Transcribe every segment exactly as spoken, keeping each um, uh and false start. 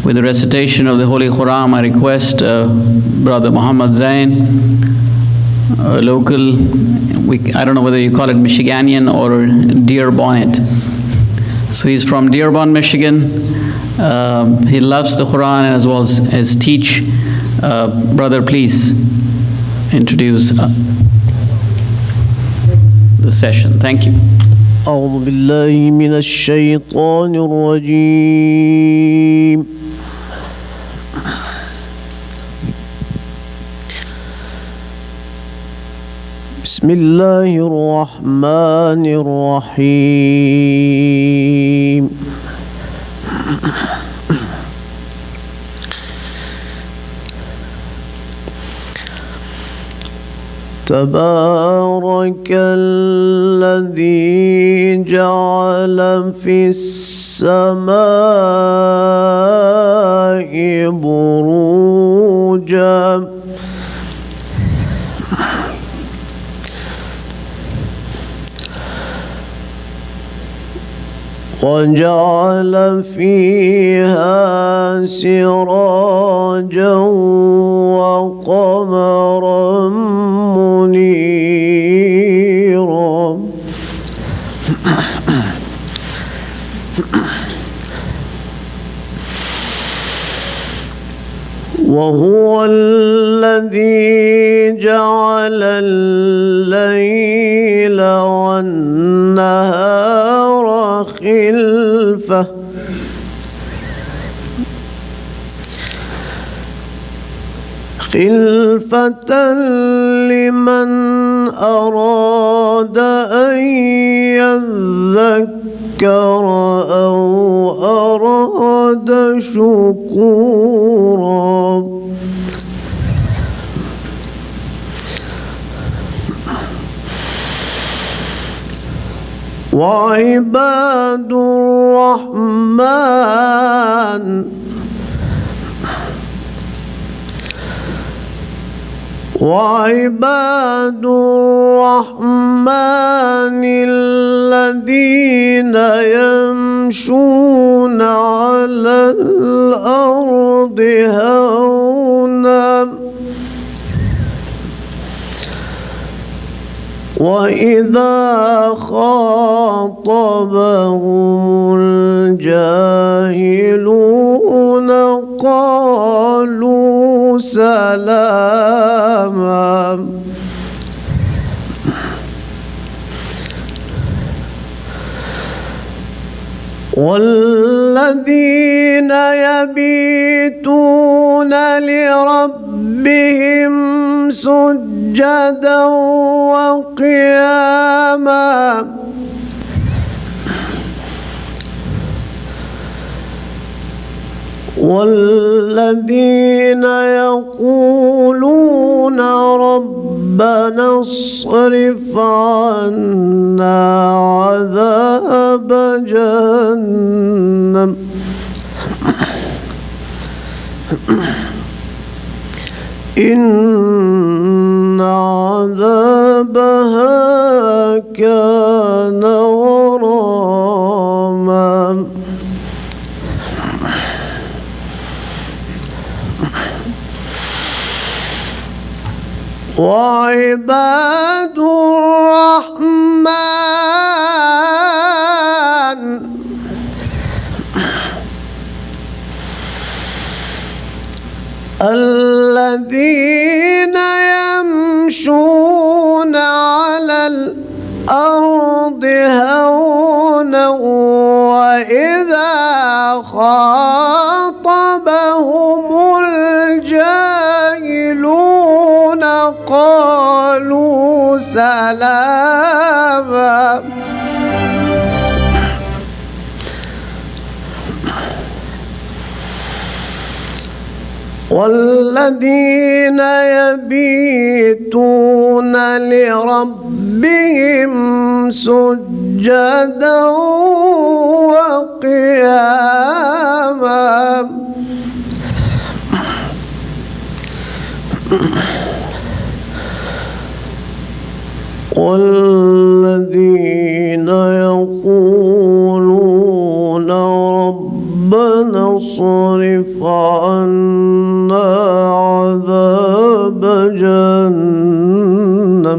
With the recitation of the Holy Quran, I request uh, Brother Muhammad Zain, a local, we, I don't know whether you call it Michiganian or Dearborn. So he's from Dearborn, Michigan. Uh, he loves the Quran as well as, as teach. Uh, brother, please introduce uh, the session. Thank you. أعوذ بالله من الشيطان الرجيم. بسم الله الرحمن الرحيم. تبارك الذي جعل في السماء بروجا وجعل فيها سراجا وقمرا منيرا وهو الذي جعل الليل والنهار خلفة خلفة لمن أراد أن يذكر أو أراد شكورا وعباد الرحمن وعباد الرحمن الذين يمشون على الأرض هونا وإذا خاطبهم الجاهلون قالوا سلاما والذين يبيتون لربهم سجدا وقياما والذين يقولون ربنا اصرف عنا عذاب جهنم إن عذابها كان غراما وعباد الرحمن الذين يمشون على الأرض هونا وإذا خاطبهم الجاهلون قالوا سلاما والذين يبيتون لربهم سجدا وقياما والذين يقولون ربنا ربنا اصرف عنا عذاب جهنم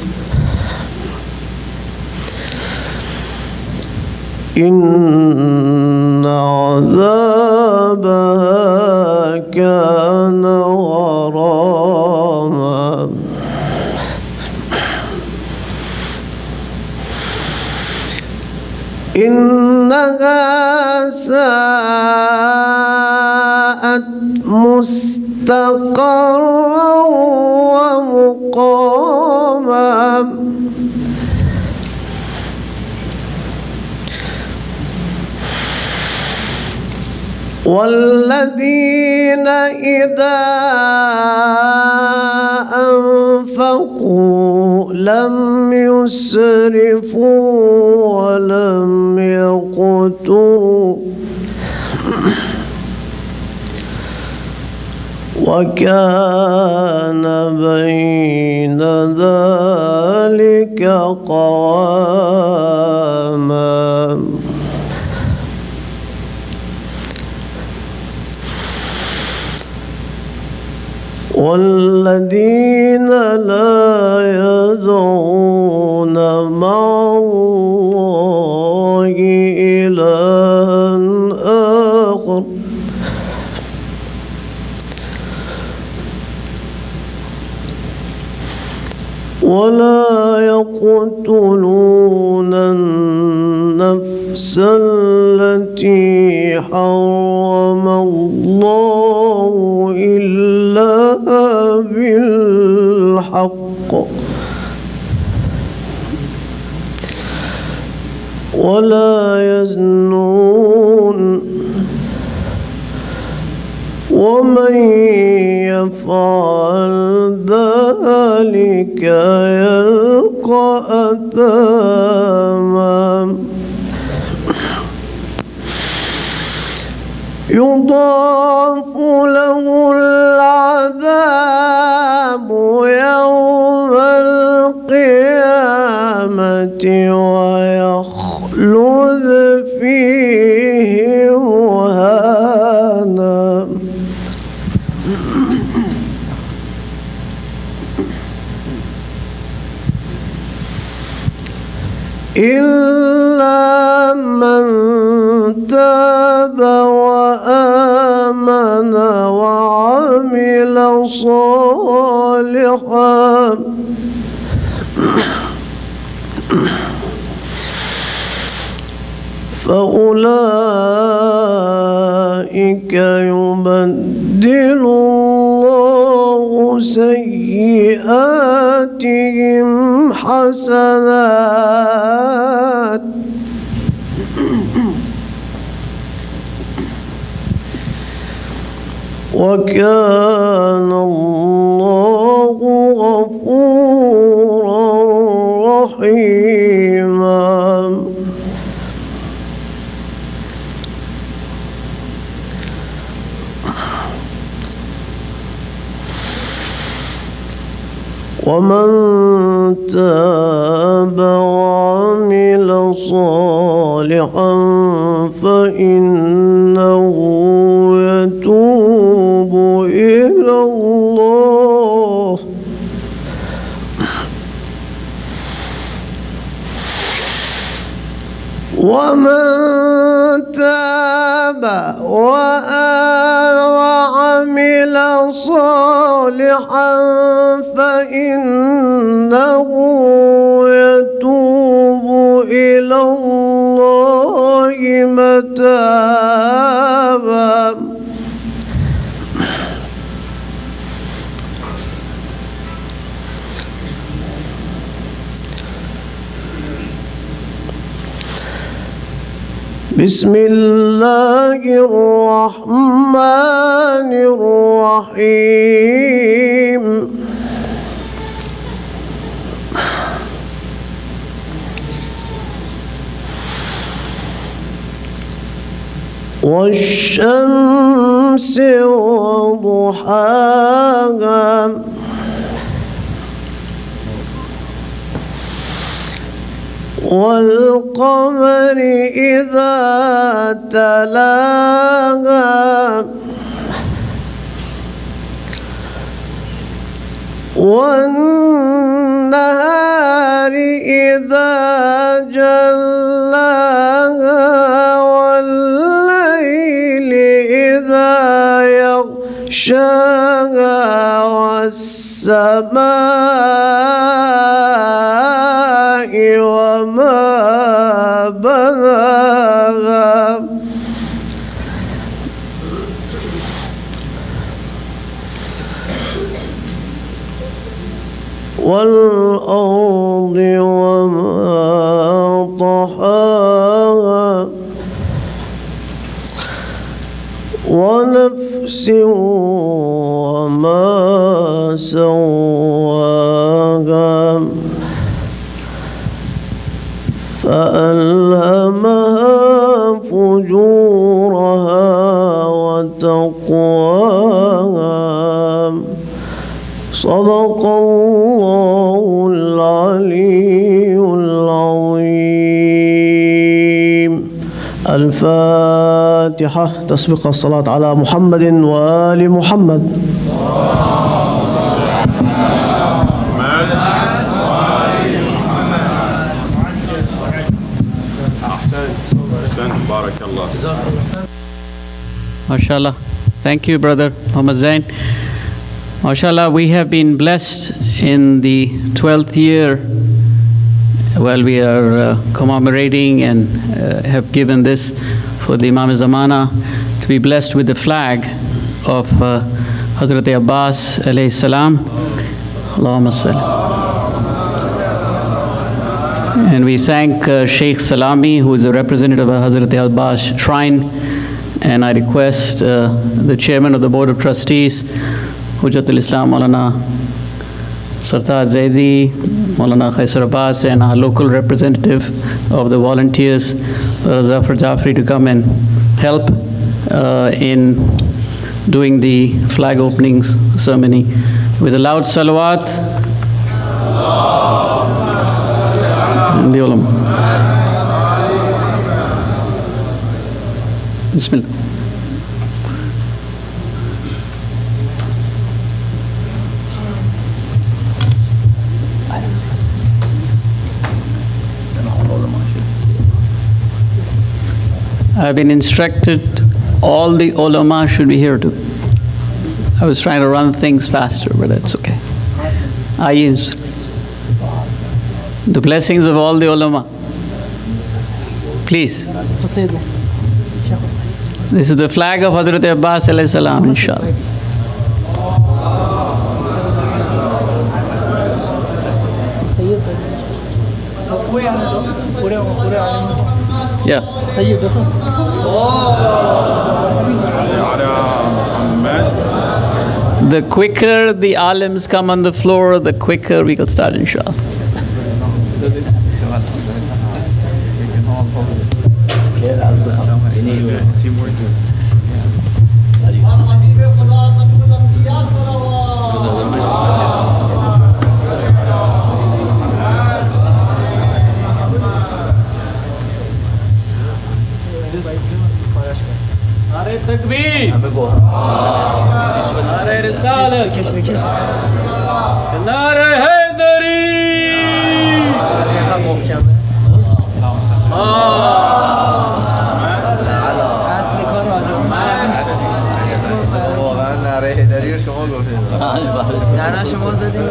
إن عذابها كان غراما إنها ساءت مستقرا ومقاما والذين إذا أنفقوا لم يسرفوا ولم يقتروا وكان بين ذلك قواما والذين لا يدعون مع الله إلها آخر ولا يقتلون النفس التي حرم الله إلا بالحق ولا يزنون ومن يفعل ذلك يلقى أثاما يضاعف له العذاب يوم القيامة ويخلد فيه مهانا إلا من تاب وآمن وعمل صالحا فأولئك يبدل الله سيئاتهم حسنات وكان الله غفورا رحيما ومن تاب وعمل صالحا فإنه يتوب إلى الله ومن تاب وعمل صالحا فإنه يتوب إلى الله متابا بسم الله الرحمن الرحيم والشمس وضحاها والقمر إذا تلاها والنهار إذا جلاها والليل إذا يغشاها والسماء وما بناها والأرض وما طحاها ونفس وما سواها فألهمها فجورها وتقواها صدق الله العلي العظيم. الفاتحة. تسبق الصلاة على محمد وآل محمد. MashaAllah. Thank you, Brother Muhammad Zain. MashaAllah, we have been blessed in the twelfth year while we are uh, commemorating and uh, have given this for the Imam Zamana to be blessed with the flag of uh, Hazrat Abbas alayhi salam. Allahumma salli. And we thank uh, Sheikh Salami, who is a representative of Hazrat Abbas Shrine. And I request uh, the chairman of the Board of Trustees, Hujjatul Islam Maulana Sartaj Zaidi, Maulana Khaisar Abbas, and our local representative of the volunteers, uh, Zafar Jafri, to come and help uh, in doing the flag openings ceremony. With a loud salawat, and the ulama. Bismillah. I've been instructed all the ulama should be here too. I was trying to run things faster, but that's okay. I use the blessings of all the ulama. Please. This is the flag of Hazrat Abbas alayhi salam, inshallah. Yeah. The quicker the alims come on the floor, the quicker we can start, inshallah. Nare Takbir, Nare Risalat, Nare Haydari. واقعا نره هیدری رو شما گفتید. نه شما زدید.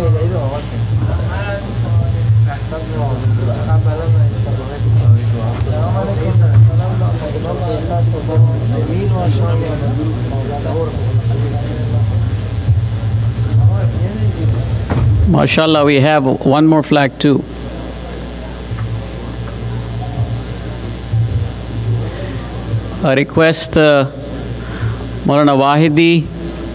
MashaAllah, we have one more flag too. I request uh, Maulana Wahidi,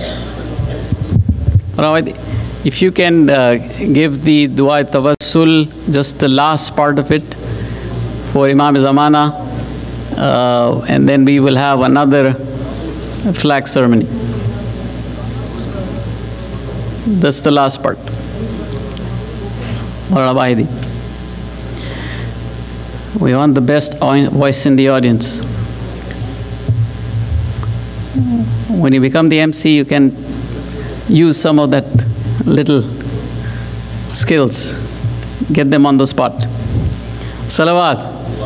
Maulana Wahidi, if you can uh, give the Dua Tawassul, just the last part of it for Imam Zamana, uh, and then we will have another flag ceremony. That's the last part. Maulana Wahidi. We want the best voice in the audience. When you become the M C, you can use some of that little skills. Get them on the spot. Salawat.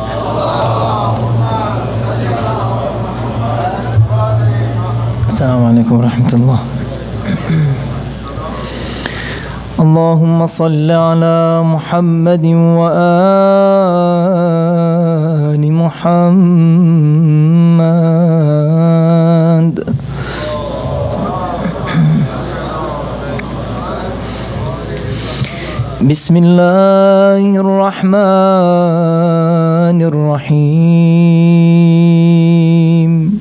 Assalamu alaikum wa rahmatullah. اللهم صل على محمد وآل محمد. بسم الله الرحمن الرحيم.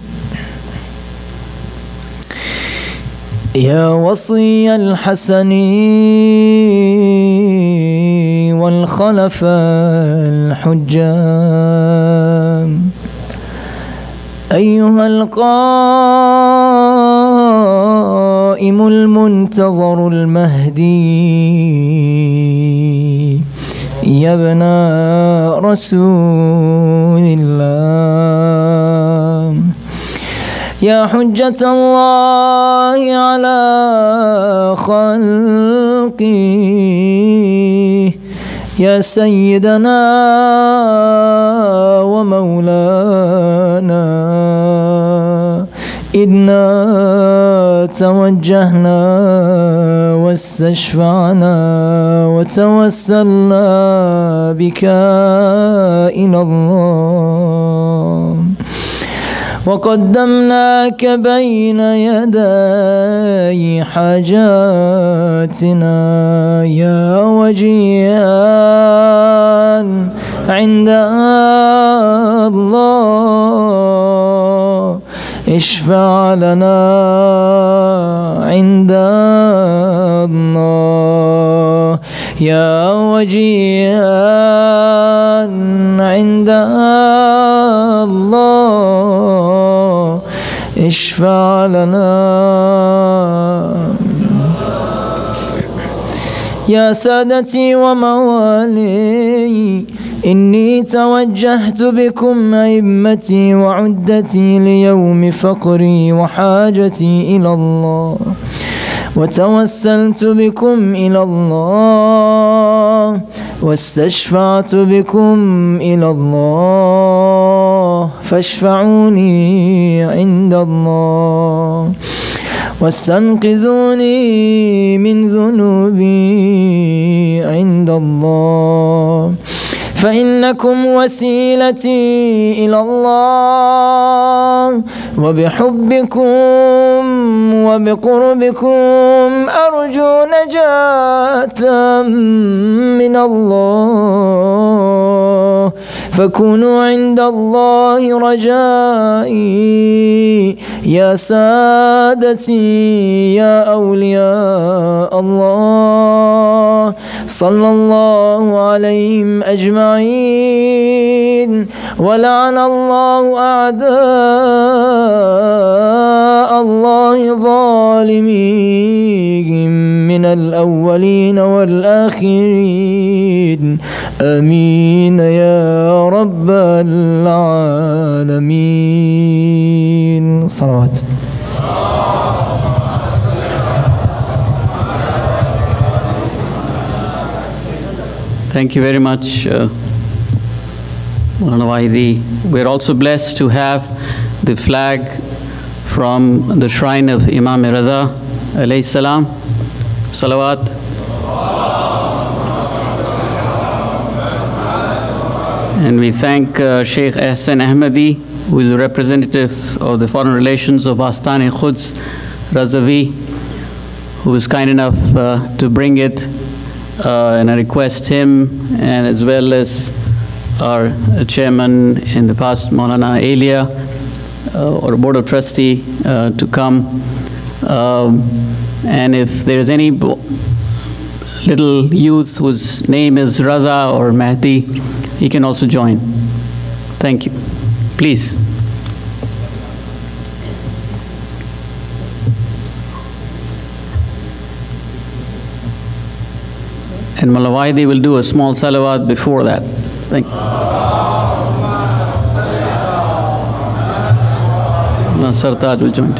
يا وصي الحسن والخلف الحجام، أيها القائم المنتظر المهدي، يا ابن رسول الله، يا حجة الله على خلقه، يا سيدنا ومولانا، إنا توجهنا واستشفعنا وتوسلنا بك إلى الله، وقدمناك بين يدي حاجاتنا يا وجيها عند الله، اشفع لنا عند الله يا وجيها عند الله، اشفع لنا. يا سادتي وموالي، إني توجهت بكم أئمتي وعدتي ليوم فقري وحاجتي إلى الله، وتوسلت بكم إلى الله، واستشفعت بكم إلى الله، فاشفعوني عند الله، واستنقذوني من ذنوبي عند الله، فإنكم وسيلتي إلى الله، وبحبكم وبقربكم أرجو نجاة من الله، فكونوا عند الله رجائي يا سادتي يا أولياء الله، صلى الله عليهم أجمعين، ولعن الله أعداء الله ظالميهم من الأولين والآخرين، آمين يا رب العالمين. صلوات. Thank you very much, uh, Maulana Wahidi. We're also blessed to have the flag from the shrine of Imam Raza alayhi salam. Salawat. And we thank uh, Sheikh Ahsan Ahmadi, who is a representative of the Foreign Relations of Astana-e-Quds Razavi, who was kind enough uh, to bring it. Uh, and I request him, and as well as our chairman in the past, Maulana Elia, uh, or Board of Trustee, uh, to come. Um, and if there is any little youth whose name is Raza or Mahdi, he can also join. Thank you. Please. And Maulana Wahidi will do a small salawat before that. Thank you. Maulana Sartaj will join.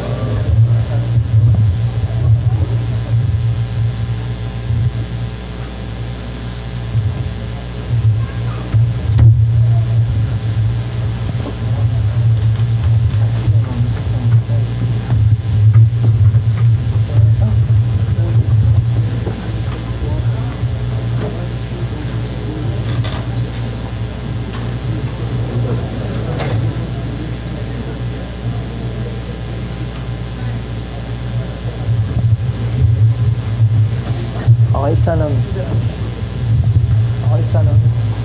آقای سلامی آقای سلامی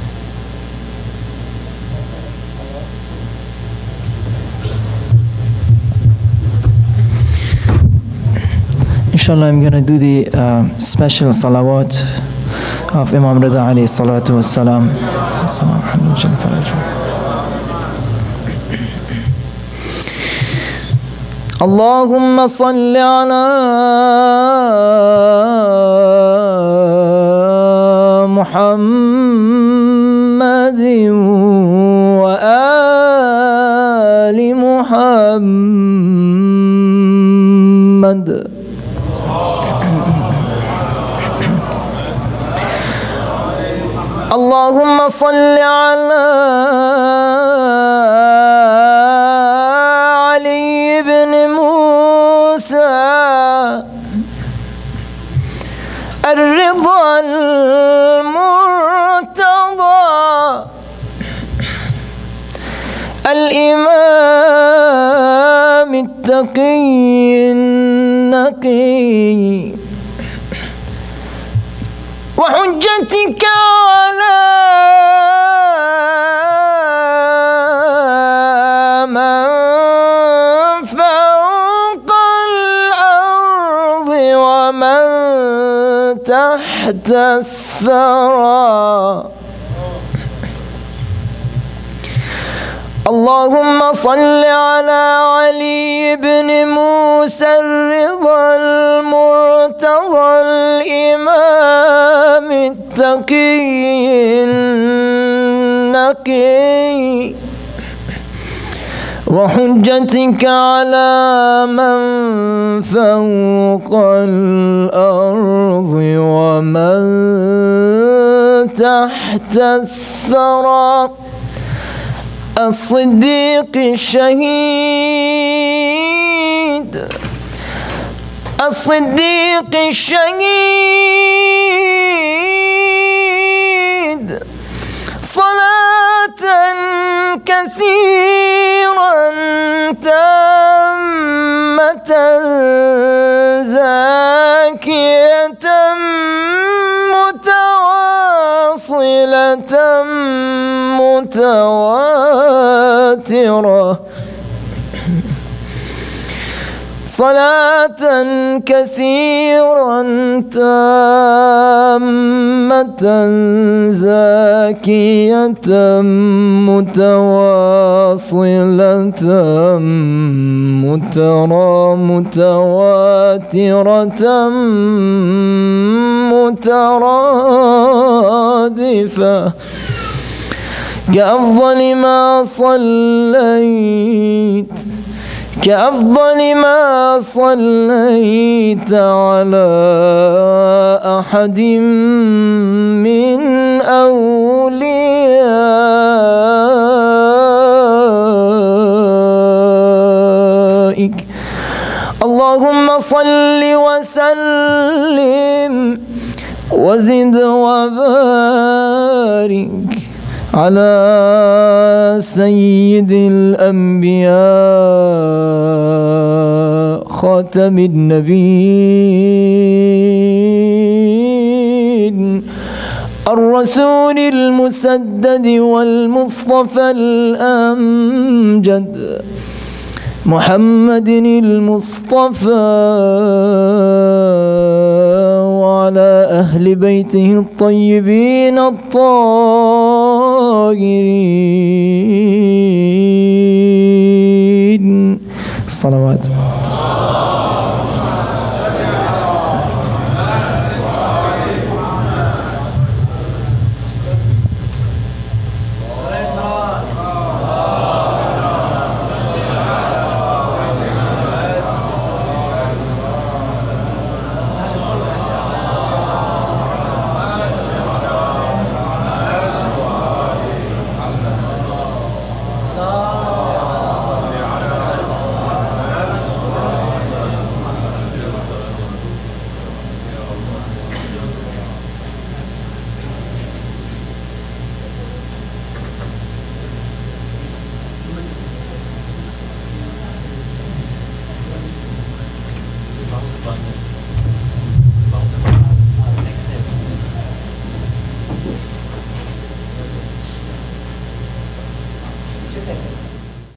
Inshallah, I'm going to do the uh, special salawat of Imam Rida alayhi salatu wassalam. اللهم صل على محمد وآل محمد اللهم صل على علي بن موسى الرضا المرتضى الإمام التقي النقي وحجتك على من فوق الأرض ومن تحت الثرى اللهم صل على علي بن موسى الرضا المرتضى الإمام التقي النقي وحجتك على من فوق الأرض ومن تحت الثرى الصديق الشهيد الصديق الشهيد صلاة كثيرا تامة زاكية متواصلة متواترة صلاة كثيرا تامة زاكية متواصلة مترى متواترة مترادفة كأفضل ما صليت كأفضل ما صليت على أحد من أوليائك اللهم صل وسلم وزد وبارك على سيد الأنبياء خاتم النبيين الرسول المسدد والمصطفى الأمجد محمد المصطفى وعلى أهل بيته الطيبين الطاهرين الصلوات